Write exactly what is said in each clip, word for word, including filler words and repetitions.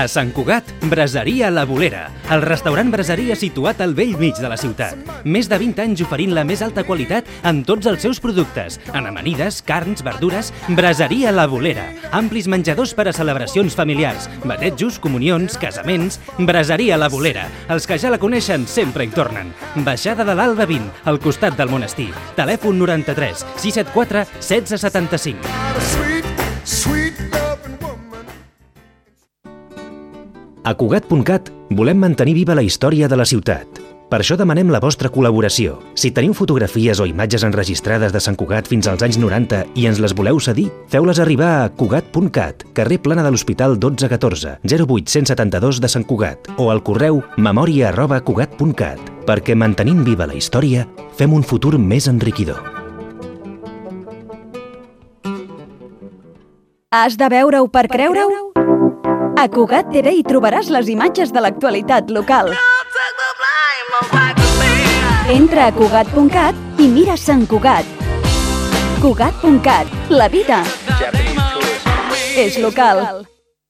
A Sant Cugat, Braseria La Bolera, el restaurant braseria situat al vell mig de la ciutat. Més de vint anys oferint la més alta qualitat en tots els seus productes, en amanides, carns, verdures. Braseria La Bolera, amplis menjadors per a celebracions familiars, batejos, comunions, casaments. Braseria La Bolera, els que ja la coneixen sempre hi tornen. Baixada de l'Alba vint, al costat del monestir. Telèfon noranta-tres sis set quatre setze setanta-cinc. A Cugat punt cat volem mantenir viva la història de la ciutat. Per això demanem la vostra col·laboració. Si teniu fotografies o imatges enregistrades de Sant Cugat fins als anys noranta i ens les voleu cedir, feu-les arribar a Cugat punt cat, carrer Plana de l'Hospital dotze catorze, zero vuit cent setanta-dos de Sant Cugat, o al correu memòria arroba cugat punt cat, perquè mantenint viva la història, fem un futur més enriquidor. Has de veure-ho per creure-ho? A Cugat T V hi trobaràs les imatges de l'actualitat local. Entra a Cugat punt cat i mira Sant Cugat. Cugat punt cat, la vida és local.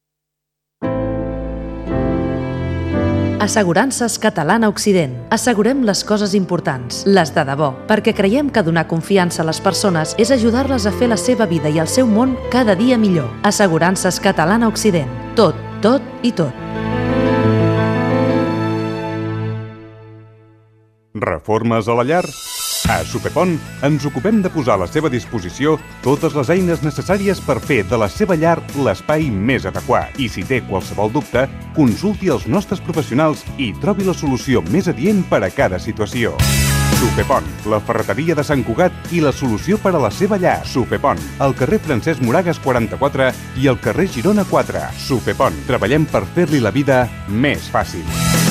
Assegurances Catalana Occident. Assegurem les coses importants, les de debò, perquè creiem que donar confiança a les persones és ajudar-les a fer la seva vida i el seu món cada dia millor. Assegurances Catalana Occident. Tot, tot i tot. Reformes a la llar? A Supepont ens ocupem de posar a la seva disposició totes les eines necessàries per fer de la seva llar l'espai més adequat. I si té qualsevol dubte, consulti els nostres professionals i trobi la solució més adient per a cada situació. Supepont, la ferreteria de Sant Cugat i la solució per a la seva llar. Supepont, al carrer Francesc Moragas quaranta-quatre i al carrer Girona quatre. Supepont, treballem per fer-li la vida més fàcil.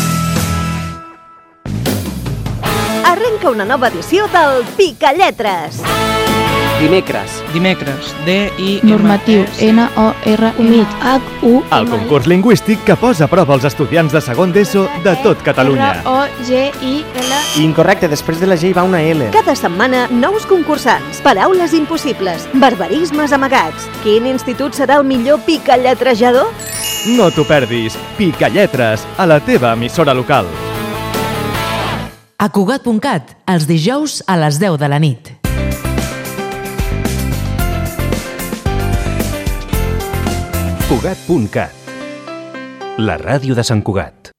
Arrenca una nova edició del Picalletres. Dimecres. Dimecres. D I M Normatiu. N O R Humit. H U El concurs lingüístic que posa a prova els estudiants de segon d'ESO de tot Catalunya. R O G I L. Incorrecte, després de la G hi va una L. Cada setmana, nous concursants, paraules impossibles, barbarismes amagats. Quin institut serà el millor picalletrejador? No t'ho perdis. Picalletres, a la teva emissora local. A Cugat punt cat, els dijous a les deu de la nit. Cugat punt cat, la ràdio de Sant Cugat.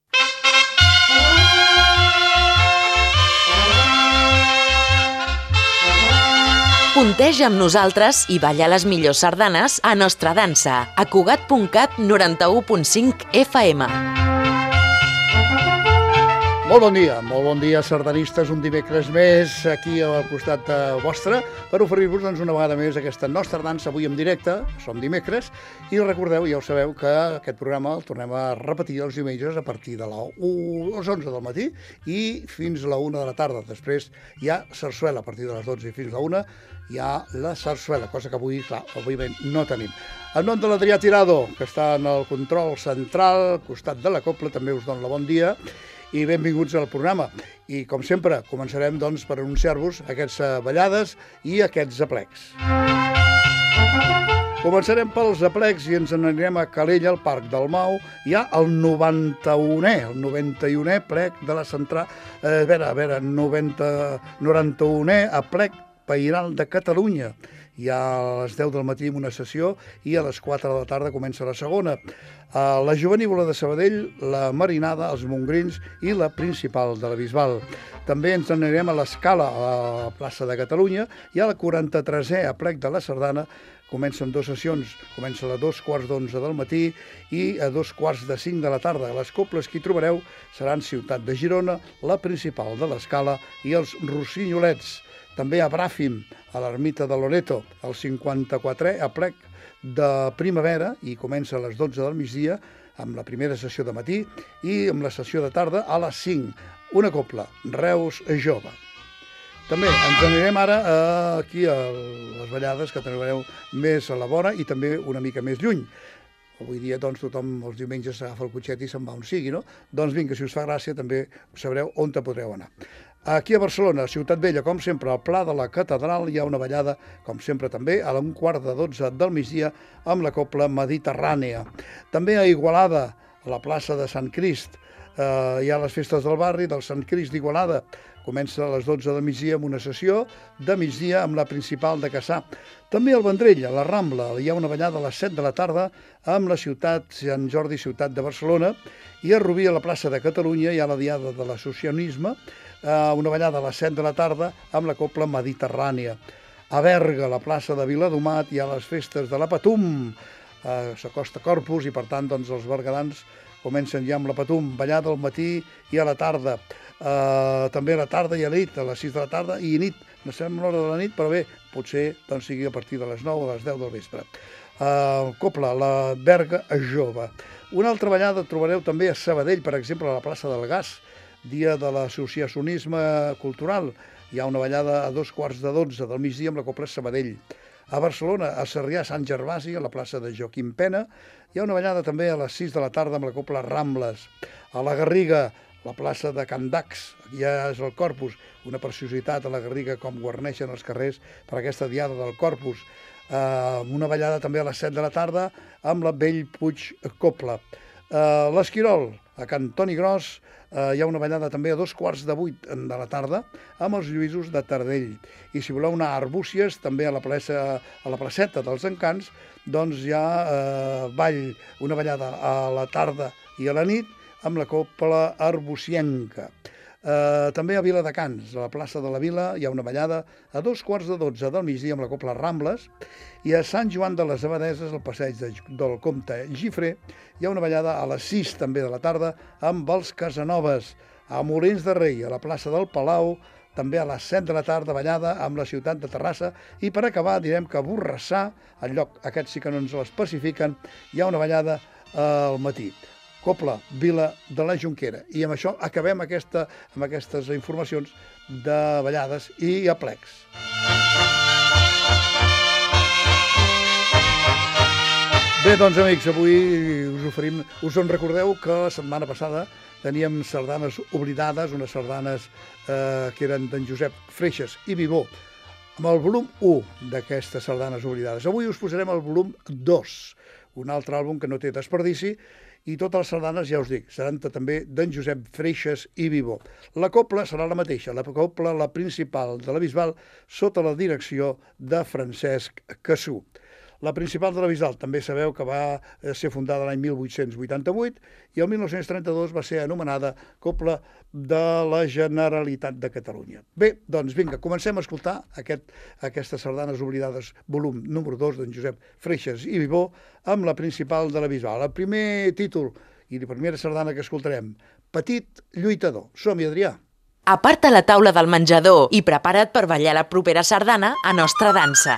Punteja amb nosaltres i balla les millors sardanes a Nostra Dansa, a Cugat punt cat noranta-u punt cinc F M. Molt bon dia, molt bon dia, sardanistes, un dimecres més aquí al costat vostre per oferir-vos doncs, una vegada més aquesta nostra dansa avui en directe, som dimecres, i recordeu, ja ho sabeu, que aquest programa el tornem a repetir els diumenges a partir de les onze del matí i fins a la una de la tarda. Després hi ha sarsuela, a partir de les dotze i fins a la una hi ha la sarsuela, cosa que avui, clar, òbviament no tenim. En nom de l'Adrià Tirado, que està en el control central, al costat de la cobla, també us dono la bon dia, i benvinguts al programa. I, com sempre, començarem doncs, per anunciar-vos aquestes ballades i aquests aplecs. Començarem pels aplecs i ens n'anirem a Calella, al Parc del Mau. Hi ha el noranta-unè, el noranta-unè plec de la central... Eh, a veure, a veure, noranta-unè aplec Pairal de Catalunya. Hi ha a les deu del matí una sessió i a les quatre de la tarda comença la segona. La Jovenívola de Sabadell, la Marinada, els Montgrins i la Principal de la Bisbal. També ens anirem a l'Escala, a la plaça de Catalunya, i a la quaranta-tresè aplec de la Sardana. Comencen dues sessions, comença a dos quarts d'onze del matí i a dos quarts de cinc de la tarda. Les cobles que hi trobareu seran Ciutat de Girona, la Principal de l'Escala i els Rossinyolets. També a Bràfim, a l'ermita de Loreto, el cinquanta-quatrè aplec de primavera i comença a les dotze del migdia amb la primera sessió de matí i amb la sessió de tarda a les cinc. Una cobla, Reus Jove. També ens anirem ara a, aquí a les ballades que trobareu més a la vora i també una mica més lluny. Avui dia doncs, tothom els diumenges s'agafa el cotxet i se'n va on sigui, no? Doncs vinga, si us fa gràcia també sabreu on te podreu anar. Aquí a Barcelona, Ciutat Vella, com sempre, al Pla de la Catedral hi ha una ballada, com sempre també, a un quart de dotze del migdia amb la cobla mediterrània. També a Igualada, a la plaça de Sant Crist. Eh, hi ha les festes del barri del Sant Crist d'Igualada. Comença a les dotze del migdia amb una sessió de migdia amb la principal de Cassà. També al Vendrell, a la Rambla, hi ha una ballada a les set de la tarda amb la ciutat Sant Jordi, ciutat de Barcelona, i a Rubí, a la plaça de Catalunya, hi ha la diada de l'associacionisme, eh, una ballada a les set de la tarda amb la copla mediterrània. A Berga, a la plaça de Viladomat, hi ha les festes de la Patum, eh, s'acosta Corpus, i per tant doncs, els berguedans comencen ja amb la Patum, ballada al matí i a la tarda. Uh, també a la tarda i a la nit, a les sis de la tarda i a nit, no sabem l'hora de la nit, però bé, potser doncs, sigui a partir de les nou o les deu del vespre. Uh, Copla, la Berga Jove. Una altra ballada trobareu també a Sabadell, per exemple, a la plaça del Gas, dia de l'associacionisme cultural. Hi ha una ballada a dos quarts de dotze del migdia amb la Copla Sabadell. A Barcelona, a Sarrià Sant Gervasi, a la plaça de Joaquim Pena, hi ha una ballada també a les sis de la tarda amb la Copla Rambles. A la Garriga, la plaça de Can Dax, ja és el Corpus, una preciositat a la Garriga com guarneixen els carrers per aquesta diada del Corpus. Uh, una ballada també a les set de la tarda amb la Bellpuig Copla. Uh, L'Esquirol, a Can Toni Gros, uh, hi ha una ballada també a dos quarts de vuit de la tarda amb els Lluïsos de Tardell. I si voleu anar a Arbúcies, també a la, plaça, a la placeta dels Encants, doncs hi ha uh, ball, una ballada a la tarda i a la nit, amb la copla arbucienca. Eh, també a Viladecans, a la plaça de la Vila, hi ha una ballada a dos quarts de dotze del migdia amb la copla Rambles, i a Sant Joan de les Abadeses, al passeig de, del Comte Gifré, hi ha una ballada a les sis també de la tarda amb els Casanovas. A Molins de Rei, a la plaça del Palau, també a les set de la tarda, ballada amb la ciutat de Terrassa, i per acabar direm que a Borrassà, el lloc aquest sí que no ens l'especifiquen, hi ha una ballada al matí. Copla, Vila de la Jonquera. I amb això acabem aquesta, amb aquestes informacions de ballades i aplecs. Bé, doncs, amics, avui us oferim... Us en recordeu que la setmana passada teníem sardanes oblidades, unes sardanes eh, que eren d'en Josep Freixas i Vivó, amb el volum u d'aquestes sardanes oblidades. Avui us posarem el volum dos, un altre àlbum que no té desperdici, i totes les sardanes, ja us dic, seran també d'en Josep Freixas i Vivó. La copla serà la mateixa, la copla, la principal de la Bisbal, sota la direcció de Francesc Cassú. La principal de la Bisbal també sabeu que va ser fundada l'any mil vuit-cents vuitanta-vuit i el mil nou-cents trenta-dos va ser anomenada Copla de la Generalitat de Catalunya. Bé, doncs vinga, comencem a escoltar aquest, aquestes sardanes oblidades, volum número dos d'en Josep Freixas i Vivó, amb la principal de la Bisbal. El primer títol i la primera sardana que escoltarem, Petit lluitador. Som-hi, Adrià. Aparta la taula del menjador i prepara't per ballar la propera sardana a Nostra Dansa.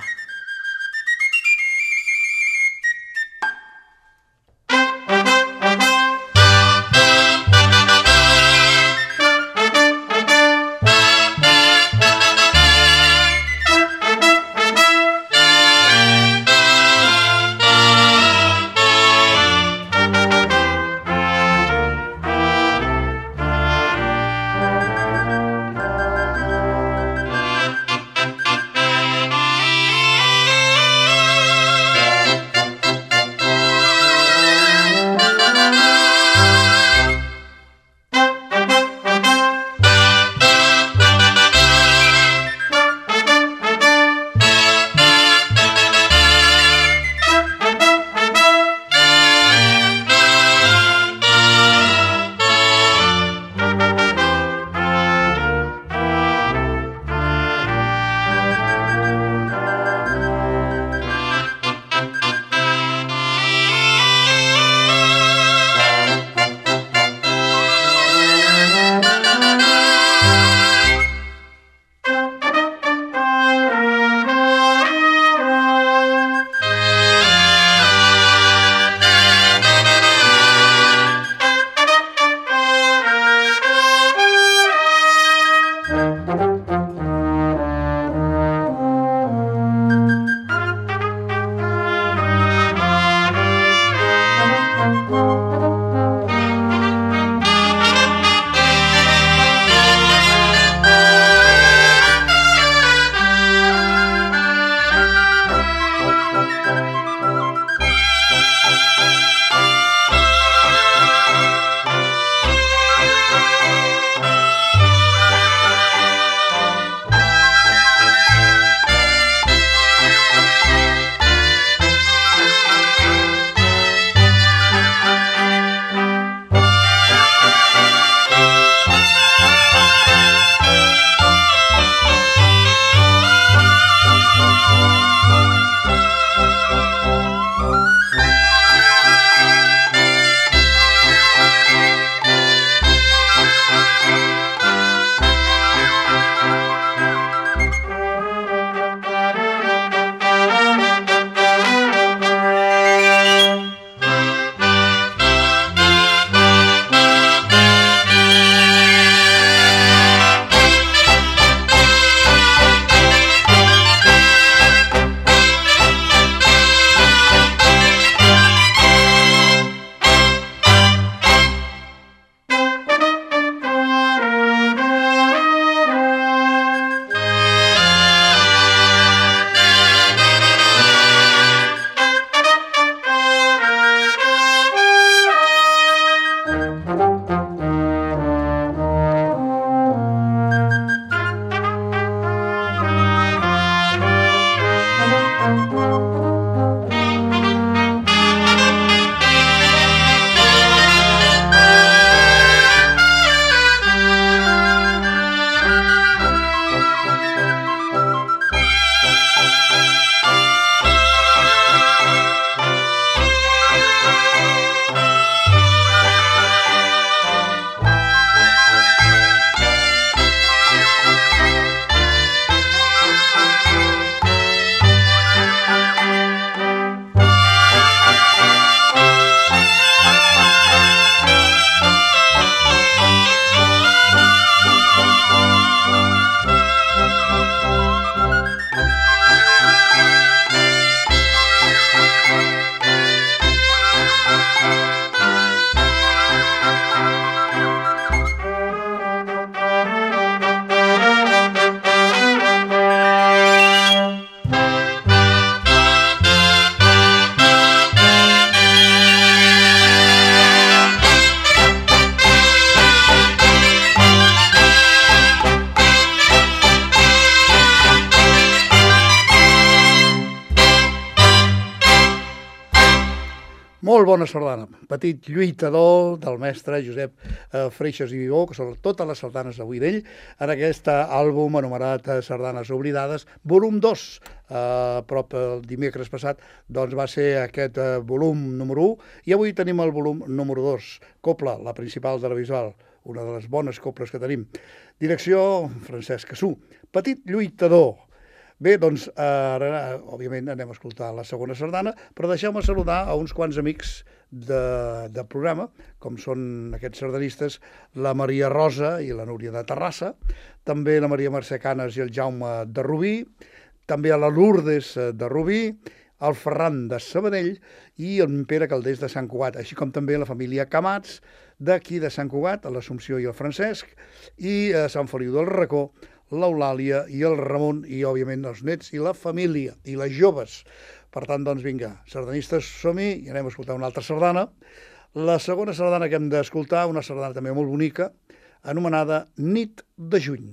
Molt bona sardana. Petit lluitador del mestre Josep eh, Freixas i Vivó, que són totes les sardanes d'avui d'ell, en aquest àlbum anomenat Sardanes Oblidades, volum dos. Eh, a prop del dimecres passat doncs va ser aquest eh, volum número u i avui tenim el volum número dos. Copla, la principal de la visual, una de les bones coples que tenim. Direcció Francesc Cassú. Petit lluitador. Bé, doncs, ara, òbviament, anem a escoltar la segona sardana, però deixeu-me saludar a uns quants amics de, de programa, com són aquests sardanistes, la Maria Rosa i la Núria de Terrassa, també la Maria Mercè Canes i el Jaume de Rubí, també a la Lourdes de Rubí, el Ferran de Sabadell i el Pere Caldés de Sant Cugat, així com també la família Camats d'aquí de Sant Cugat, l'Assumpció i el Francesc, i a Sant Feliu del Racó, l'Eulàlia i el Ramon i, òbviament, els nets i la família i les joves. Per tant, doncs, vinga, sardanistes, som-hi i anem a escoltar una altra sardana. La segona sardana que hem d'escoltar, una sardana també molt bonica, anomenada Nit de juny.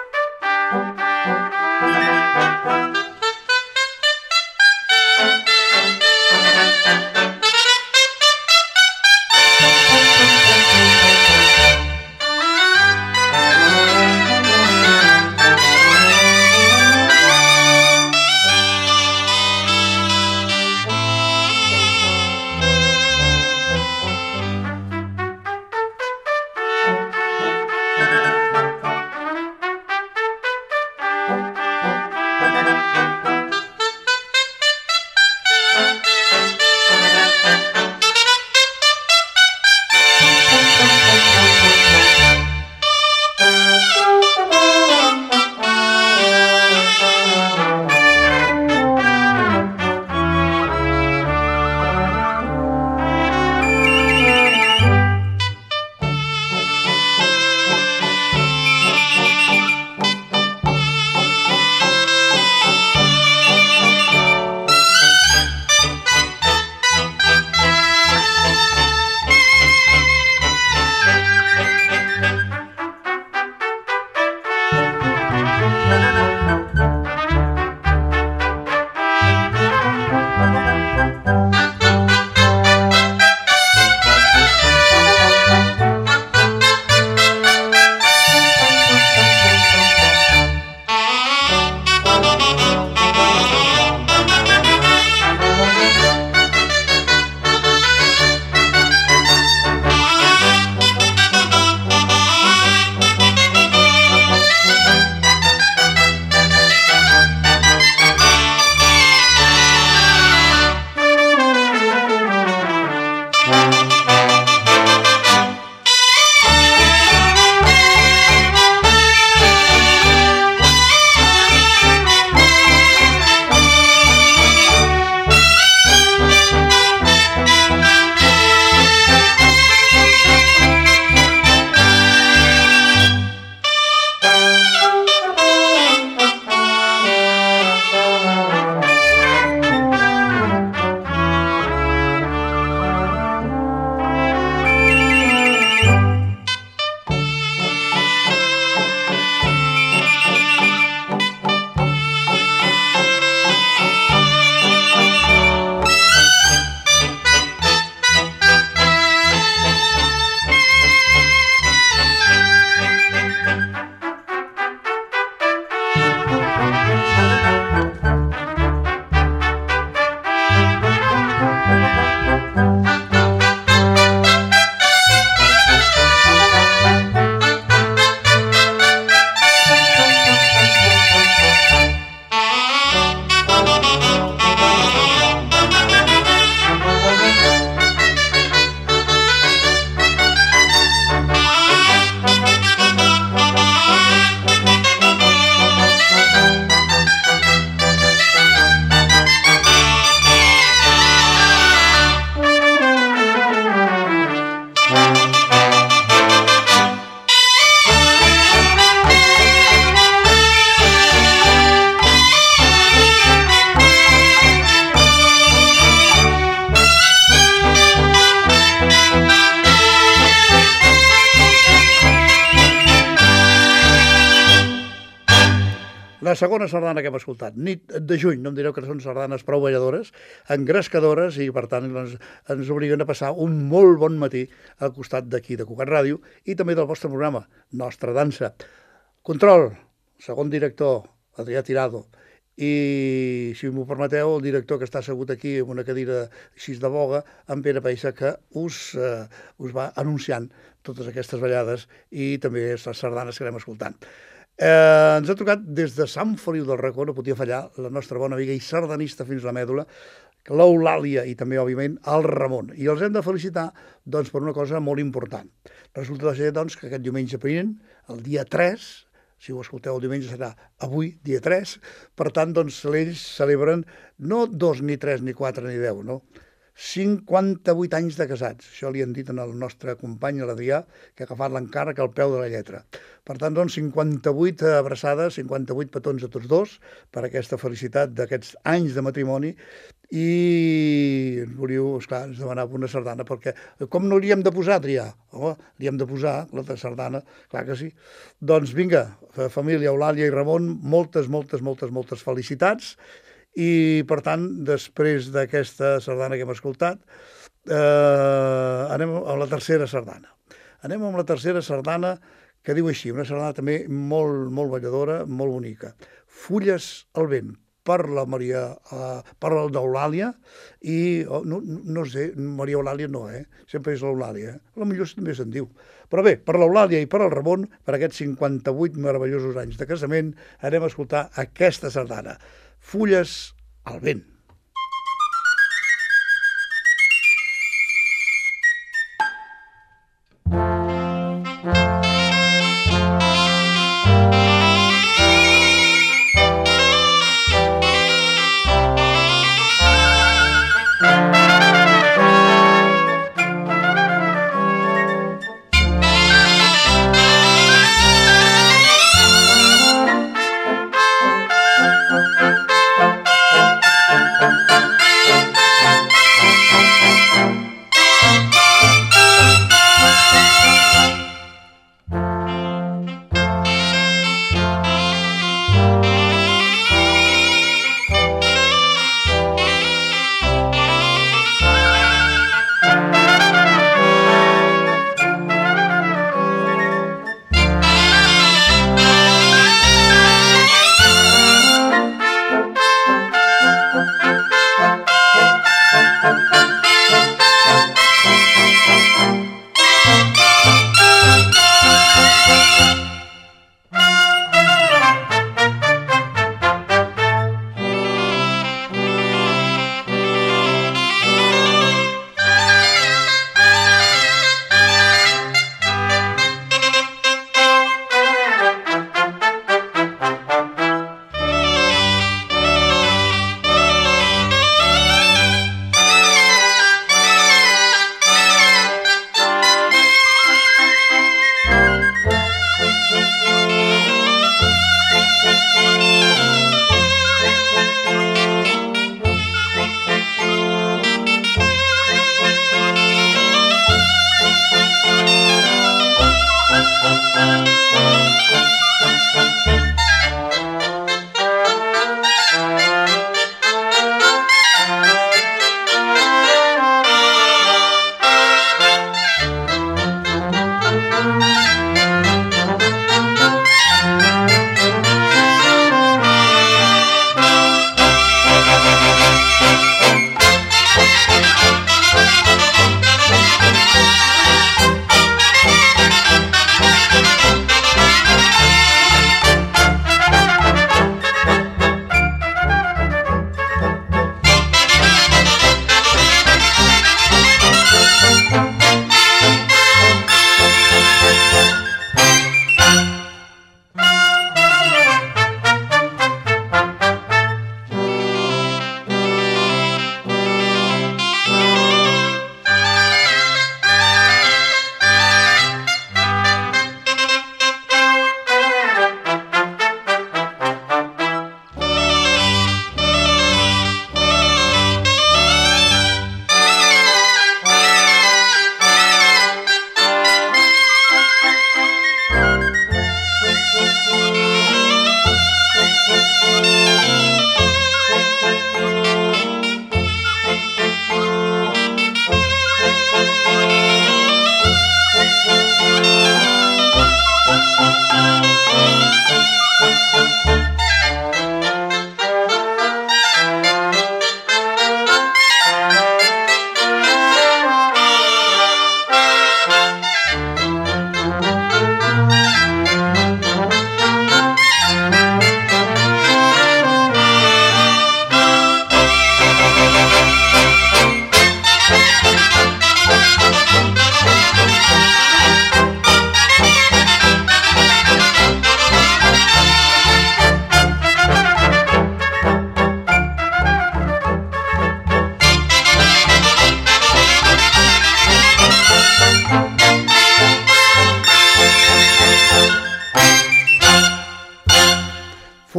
Thank you. La segona sardana que hem escoltat, Nit de juny, no em direu que són sardanes prou balladores, engrescadores, i per tant ens, ens obliguen a passar un molt bon matí al costat d'aquí de Cugat Ràdio i també del vostre programa, Nostra Dansa. Control, segon director, Adrià Tirado, i, si m'ho permeteu, el director que està assegut aquí en una cadira així de boga, en Pere Paixa, que us, eh, us va anunciant totes aquestes ballades i també les sardanes que anem escoltant. Eh, ens ha trucat des de Sant Feliu del Racó, no podia fallar, la nostra bona amiga i sardanista fins la mèdula, l'Eulàlia i també, òbviament, el Ramon. I els hem de felicitar doncs, per una cosa molt important. Resulta ser doncs, que aquest diumenge vinent, el dia tres, si ho escolteu el diumenge serà avui, dia tres, per tant, doncs, ells celebren no dos, ni tres, ni quatre, ni deu, no? cinquanta-vuit anys de casats. Això li han dit al nostre company, l'Adrià, que ha agafat l'encàrrec al peu de la lletra. Per tant, doncs, cinquanta-vuit abraçades, cinquanta-vuit petons a tots dos per aquesta felicitat d'aquests anys de matrimoni i ens volíeu, esclar, ens demanava una sardana perquè, com no li hem de posar, Adrià? Home, li hem de posar la de sardana, clar que sí. Doncs vinga, família Eulàlia i Ramon, moltes, moltes, moltes, moltes felicitats. I, per tant, després d'aquesta sardana que hem escoltat, eh, anem a la tercera sardana. Anem amb la tercera sardana que diu així, una sardana també molt, molt balladora, molt bonica. Fulles al vent, per la Maria, eh, per l'Eulàlia, i, oh, no, no sé, Maria Eulàlia no, eh? Sempre és l'Eulàlia, eh? A lo millor també se'n diu. Però bé, per l'Eulàlia i per el Ramon, per aquests cinquanta-vuit meravellosos anys de casament, anem a escoltar aquesta sardana. Fulles al vent.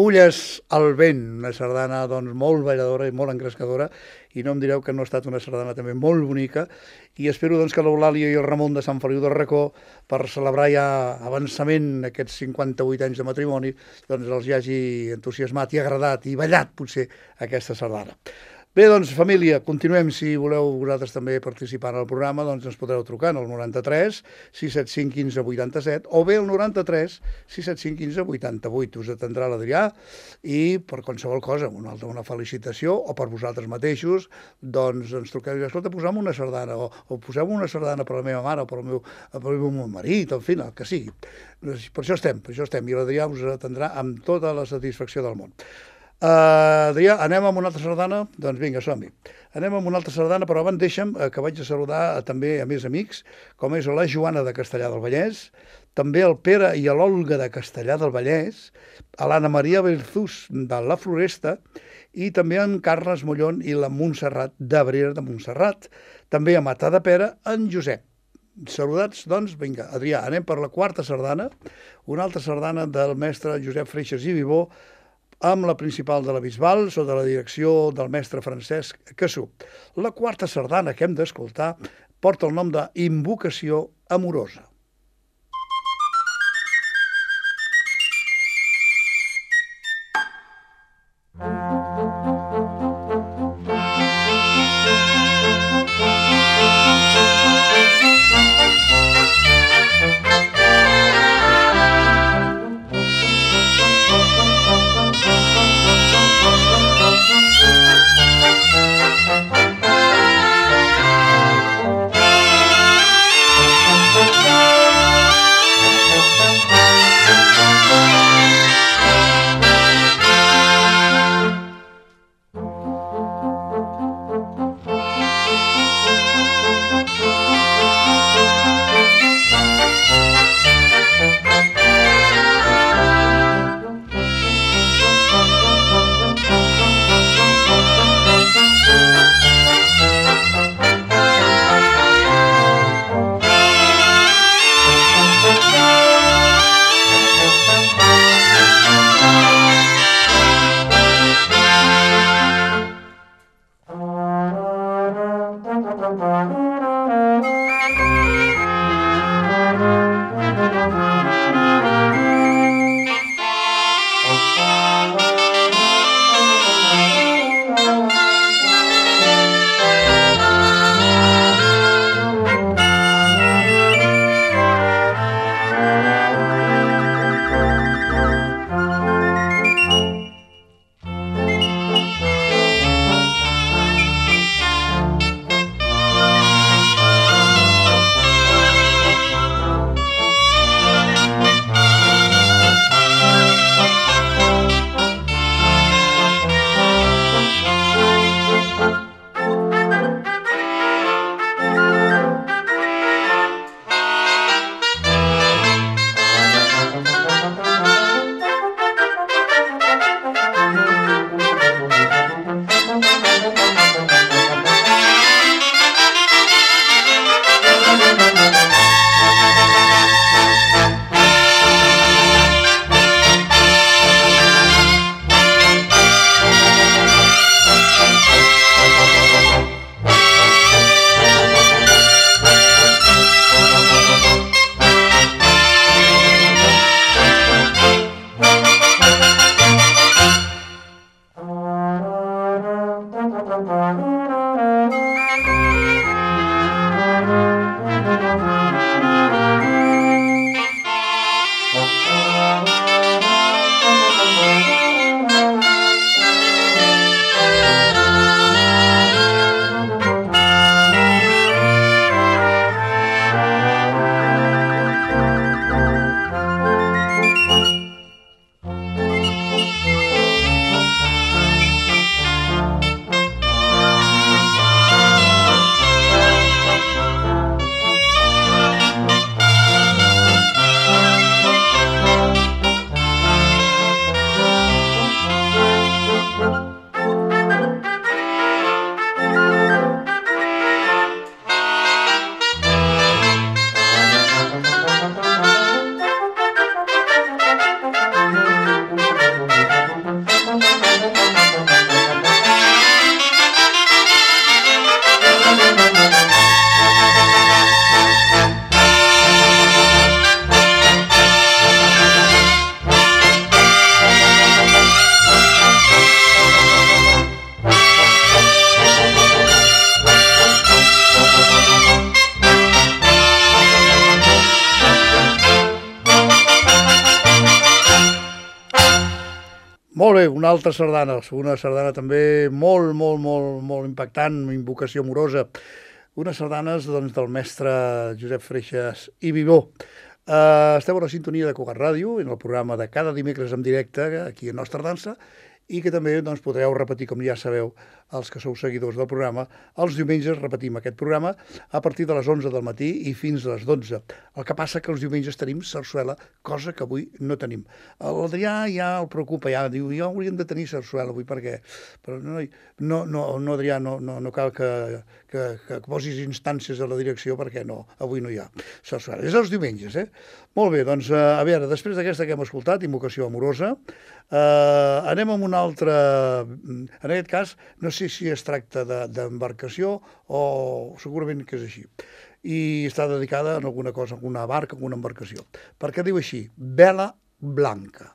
Fulles al vent, una sardana doncs, molt balladora i molt engrescadora, i no em direu que no ha estat una sardana també molt bonica, i espero doncs, que l'Eulàlia i el Ramon de Sant Feliu de Racó, per celebrar ja avançament aquests cinquanta-vuit anys de matrimoni, doncs els hi hagi entusiasmat i agradat i ballat potser aquesta sardana. Bé, doncs, família, continuem. Si voleu vosaltres també participar en el programa, doncs ens podreu trucar al noranta-tres sis set cinc quinze vuitanta-set o bé al noranta-tres sis set cinc quinze vuitanta-vuit. Us atendrà l'Adrià i per qualsevol cosa, una altra una felicitació o per vosaltres mateixos, doncs ens truqueu i escolta, posa'm una sardana o, o poseu una sardana per la meva mare o per el meu, per el meu marit, en fi, el que sigui. Per això estem, per això estem i l'Adrià us atendrà amb tota la satisfacció del món. Uh, Adrià, anem amb una altra sardana? Doncs vinga, som-hi. Anem amb una altra sardana, però abans deixa'm uh, que vaig a saludar uh, també a més amics, com és la Joana de Castellar del Vallès, també el Pere i l'Olga de Castellar del Vallès, a l'Anna Maria Berzús de la Floresta i també en Carles Mollón i la Montserrat d'Abrera de Montserrat, també a Matadepera en Josep. Saludats, doncs, vinga, Adrià, anem per la quarta sardana, una altra sardana del mestre Josep Freixas i Vivó, amb la principal de la Bisbal, sota la direcció del mestre Francesc Cassú. La quarta sardana que hem d'escoltar porta el nom de Invocació amorosa. Thank you. Molt bé, una altra sardana, una sardana també molt, molt, molt, molt impactant, invocació amorosa. Unes sardanes doncs, del mestre Josep Freixas i Vivó. Uh, esteu a la sintonia de Cugat Ràdio, en el programa de cada dimecres en directe, aquí a Nostra Dansa, i que també doncs, podreu repetir, com ja sabeu, els que sou seguidors del programa, els diumenges repetim aquest programa a partir de les onze del matí i fins a les dotze. El que passa que els diumenges tenim sarsuela, cosa que avui no tenim. L'Adrià ja el preocupa, ja diu, ja hauríem de tenir sarsuela avui, perquè però no, no, no, no Adrià, no, no, no cal que, que, que posis instàncies a la direcció, perquè no, avui no hi ha sarsuela. És els diumenges, eh? Molt bé, doncs, a veure, després d'aquesta que hem escoltat, Invocació amorosa, eh, anem amb una altra... En aquest cas, no sé si es tracta d'embarcació o segurament que és així. I està dedicada a alguna cosa, a alguna barca, a alguna embarcació. Perquè diu així, Vela Blanca.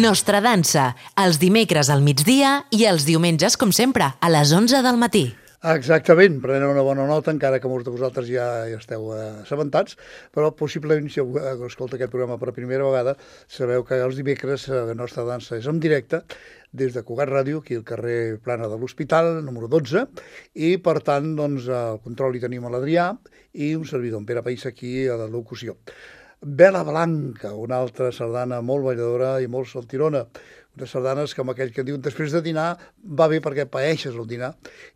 Nostra Dansa, els dimecres al migdia i els diumenges, com sempre, a les onze del matí. Exactament, preneu una bona nota, encara que molts de vosaltres ja, ja esteu assabentats, però possiblement, si algú escolta aquest programa per primera vegada, sabeu que els dimecres la Nostra Dansa és en directe des de Cugat Ràdio, aquí al carrer Plana de l'Hospital, número dotze, i per tant, doncs, al control hi tenim a l'Adrià i un servidor, en Pere País, aquí a la locució. Vela Blanca, una altra sardana molt balladora i molt saltirona, unes sardanes com aquell que diuen després de dinar va bé perquè paeixes el dinar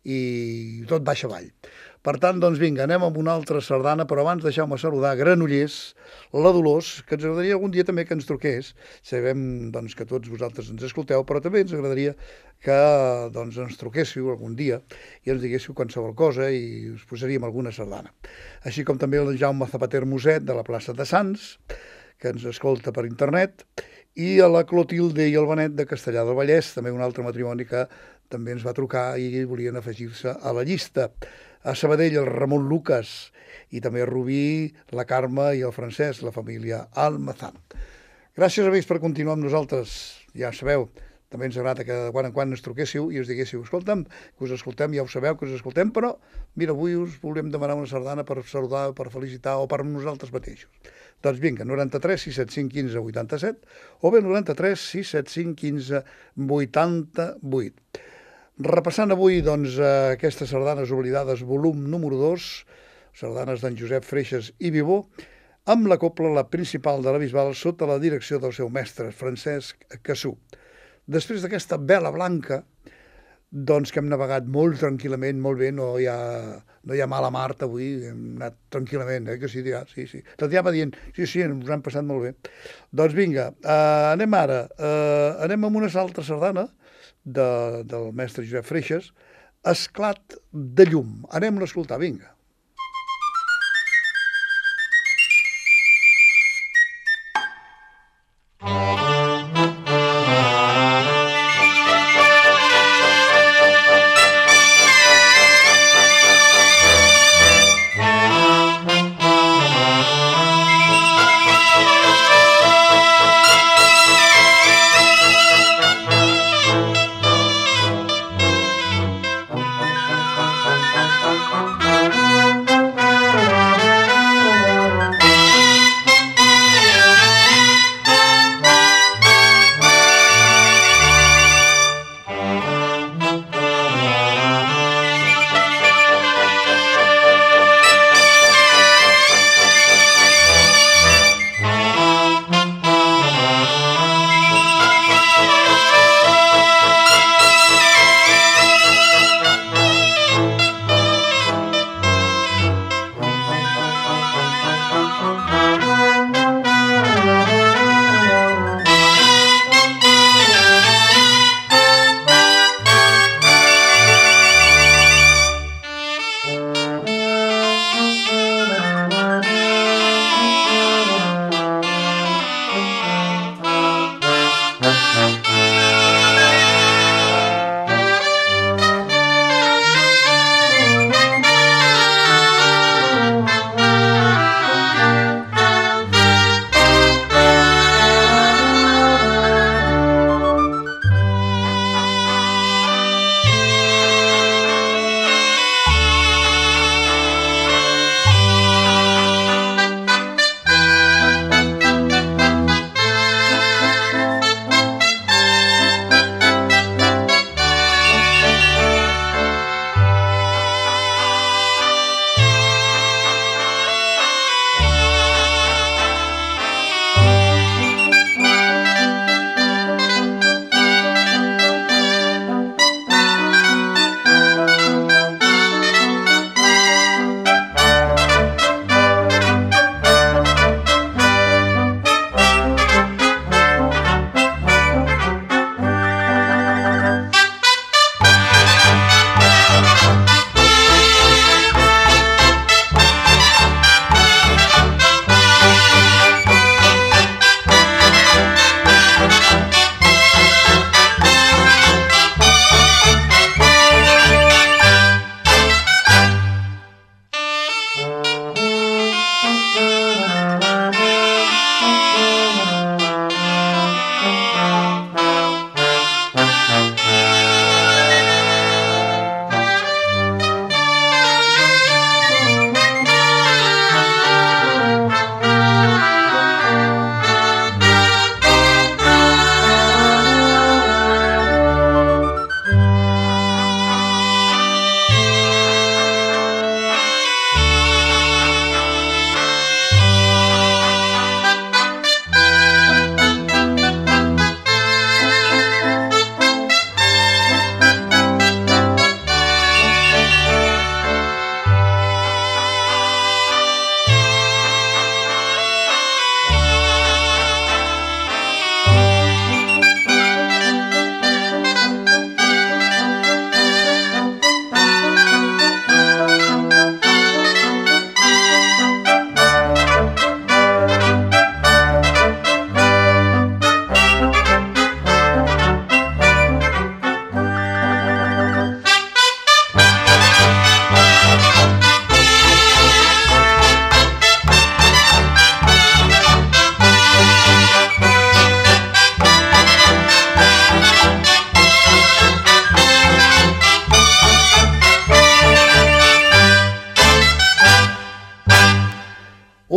i tot baixa avall. Per tant, doncs vinga, anem amb una altra sardana, però abans deixeu-me saludar Granollers, la Dolors, que ens agradaria algun dia també que ens truqués. Sabem doncs, que tots vosaltres ens escolteu, però també ens agradaria que doncs, ens truquéssiu algun dia i ens diguéssiu qualsevol cosa i us posaríem alguna sardana. Així com també el Jaume Zapater Muset de la plaça de Sants, que ens escolta per internet, i a la Clotilde i el Benet de Castellar del Vallès, també un altre matrimoni que també ens va trucar i volien afegir-se a la llista. A Sabadell, el Ramon Lucas, i també a Rubí, la Carme i el Francesc, la família Almazán. Gràcies, amics, per continuar amb nosaltres. Ja sabeu, també ens agrada que de quan en quan ens truquéssiu i us diguéssiu, escolta'm, que us escoltem, ja ho sabeu que us escoltem, però mira, avui us volem demanar una sardana per saludar, per felicitar o per nosaltres mateixos. Doncs vinga, noranta-tres sis setanta cinc quinze vuitanta-set o bé noranta-tres sis setanta cinc quinze vuitanta-vuit. Repassant avui doncs, aquestes sardanes oblidades, volum número dos, sardanes d'en Josep Freixas i Vivó, amb la copla La Principal de la Bisbal sota la direcció del seu mestre, Francesc Cassú. Després d'aquesta vela blanca, doncs que hem navegat molt tranquil·lament, molt bé, no hi ha, no hi ha mala mar avui, hem anat tranquil·lament, eh, que sí, ja, sí, sí. Tot ja va dient, sí, sí, ens han passat molt bé. Doncs vinga, eh, anem ara, eh, anem amb una altra sardana de, del mestre Josep Freixas, Esclat de llum. Anem-la a escoltar, vinga. Thank you.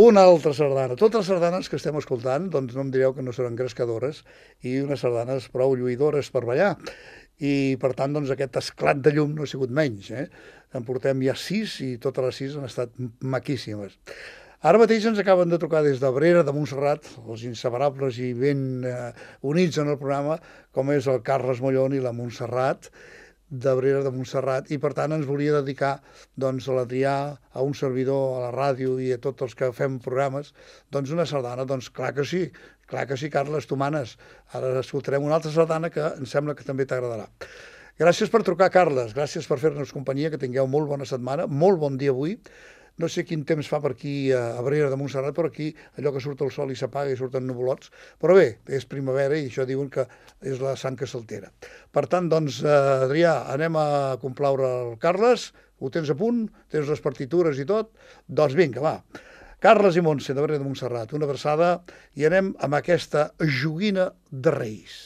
Una altra sardana. Totes les sardanes que estem escoltant, doncs no em direu que no seran grescadores i unes sardanes prou lluïdores per ballar. I, per tant, doncs, aquest esclat de llum no ha sigut menys. Eh? En portem ja sis i totes les sis han estat maquíssimes. Ara mateix ens acaben de trucar des d'Abrera de Montserrat, els inseparables i ben eh, units en el programa, com és el Carles Mollón i la Montserrat, d'Abrera de Montserrat, i per tant ens volia dedicar doncs, a l'Adrià, a un servidor, a la ràdio i a tots els que fem programes, doncs una sardana, doncs clar que sí, clar que sí, Carles, tu manes. Ara escoltarem una altra sardana que em sembla que també t'agradarà. Gràcies per trucar, Carles, gràcies per fer-nos companyia, que tingueu molt bona setmana, molt bon dia avui. No sé quin temps fa per aquí a Abrera de Montserrat, però aquí allò que surt el sol i s'apaga i surten nuvolots. Però bé, és primavera i això diuen que és la sang que s'altera. Per tant, doncs, Adrià, anem a complaure el Carles. Ho tens a punt? Tens les partitures i tot? Doncs vinga, va. Carles i Montse d'Abrera de Montserrat, una abraçada i anem amb aquesta joguina de Reis.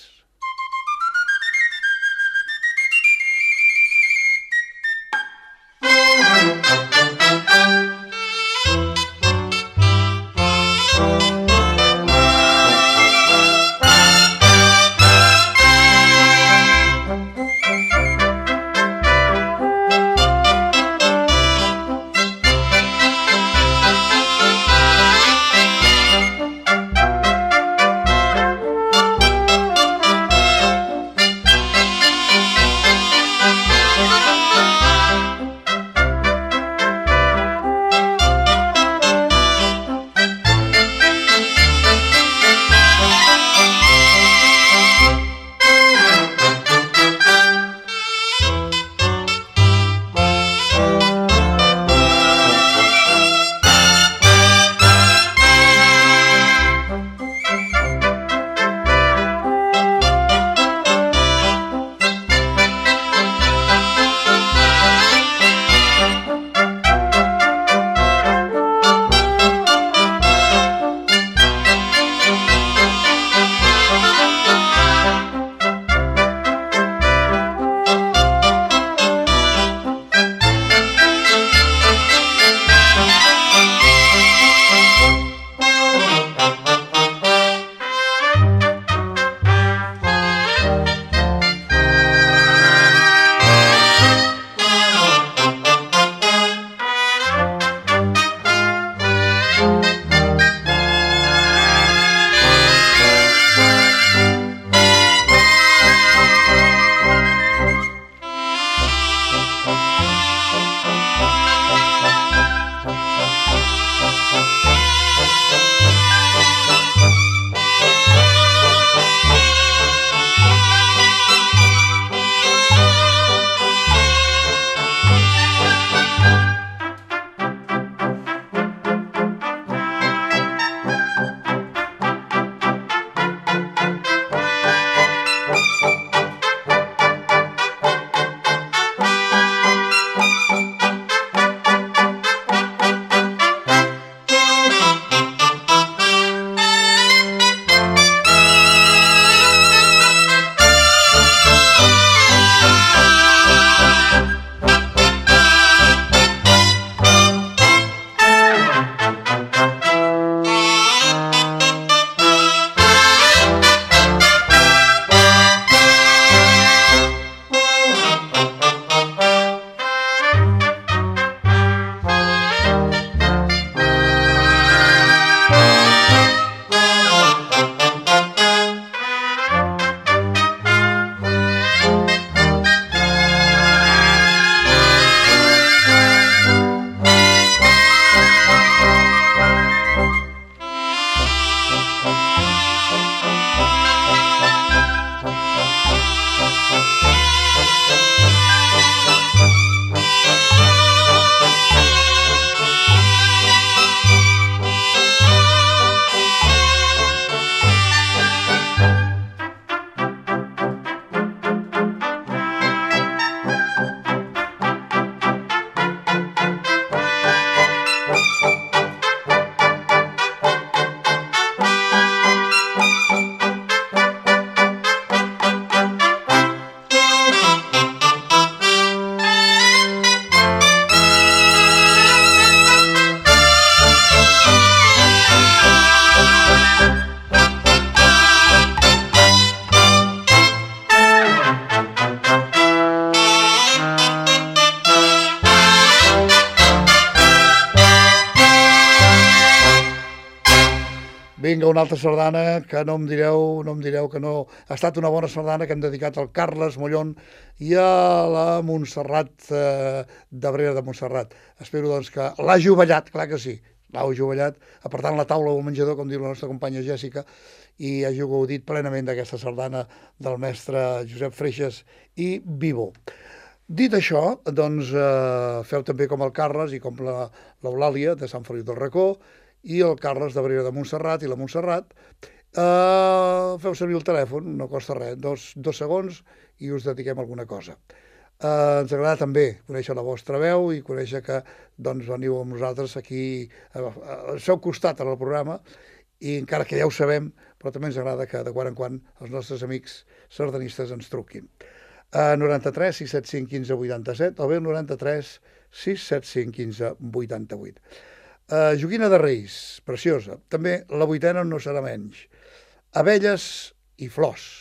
vinga, una altra sardana que no em direu, no em direu que no... Ha estat una bona sardana que hem dedicat al Carles Mollón i a la Montserrat, eh, d'Abrera de Montserrat. Espero, doncs, que l'hagi ballat, clar que sí, l'hagi ballat, apartant la taula o el menjador, com diu la nostra companya Jèssica, i hagi gaudit plenament d'aquesta sardana del mestre Josep Freixas i Vivo. Dit això, doncs, eh, feu també com el Carles i com l'Eulàlia de Sant Feliu del Racó i el Carles d'Abrera de Montserrat i la Montserrat. Eh, feu servir el telèfon, no costa res, dos, dos segons i us dediquem alguna cosa. Eh, ens agrada també conèixer la vostra veu i conèixer que doncs, veniu amb nosaltres aquí al seu costat en el programa, i encara que ja ho sabem, però també ens agrada que de quan en quan els nostres amics sardanistes ens truquin. Uh, noranta-tres sis set cinc quinze vuitanta-set o bé noranta-tres sis set cinc quinze vuitanta-vuit. Uh, Joguina de Reis, preciosa. També la vuitena no serà menys. Abelles i flors.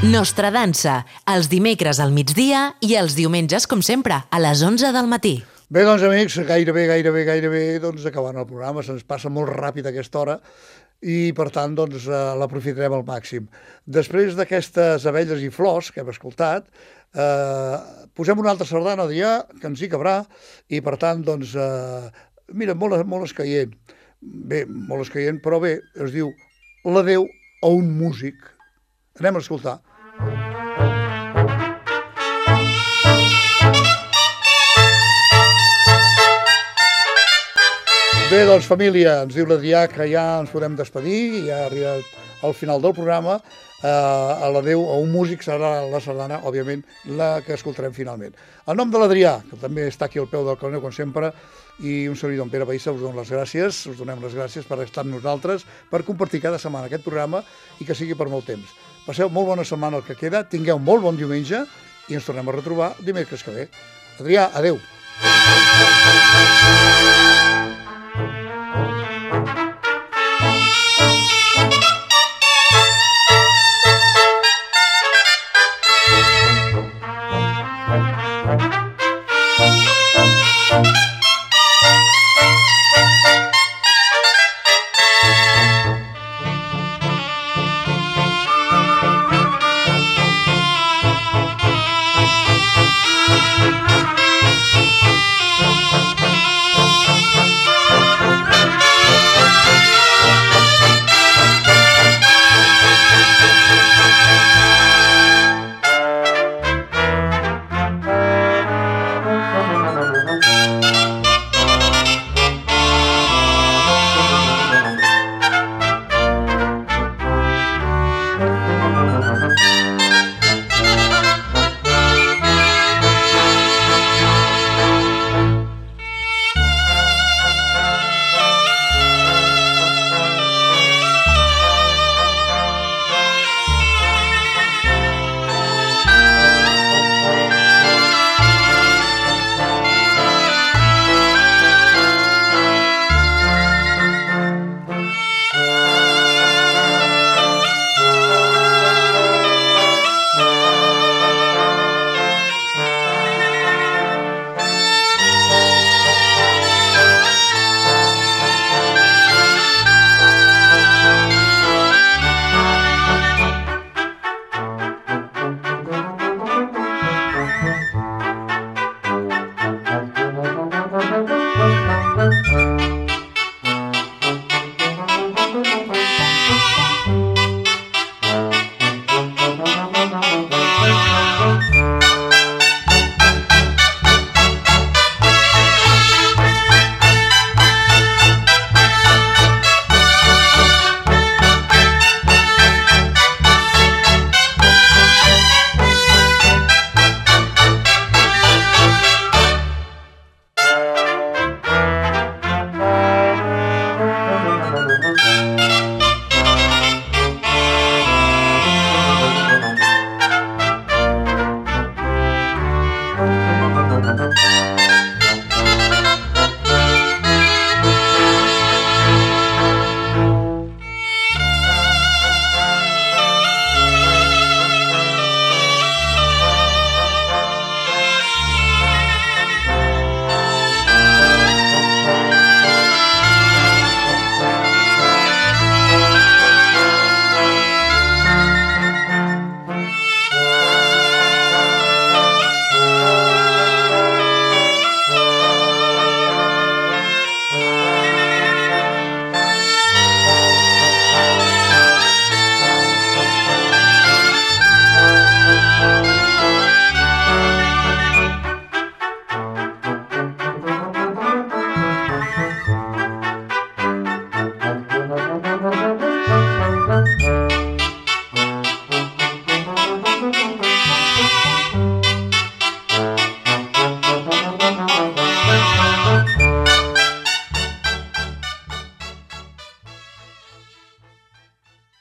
Nostra dansa, els dimecres al migdia i els diumenges, com sempre, a les onze del matí. Bé, doncs, amics, gairebé, gairebé, gairebé, doncs, acabant el programa, se'ns passa molt ràpid aquesta hora i, per tant, doncs, l'aprofitarem al màxim. Després d'aquestes abelles i flors que hem escoltat, eh, posem una altra sardana, Adrià, que ens hi cabrà, i, per tant, doncs, eh, mira, molt, molt escaient. Bé, molt escaient, però bé, es diu l'adeu a un músic. Anem a escoltar. Bé, doncs, família, ens diu l'Adrià que ja ens podem despedir, ja ha arribat al final del programa. Eh, a l'adeu a un músic serà la sardana, òbviament, la que escoltarem finalment. En nom de l'Adrià, que també està aquí al peu del canó, com sempre, i un servidor, en Pere Baissa, us dono les gràcies, us donem les gràcies per estar amb nosaltres, per compartir cada setmana aquest programa i que sigui per molt temps. Passeu molt bona setmana el que queda, tingueu molt bon diumenge i ens tornem a retrobar dimecres que ve. Adrià, adeu.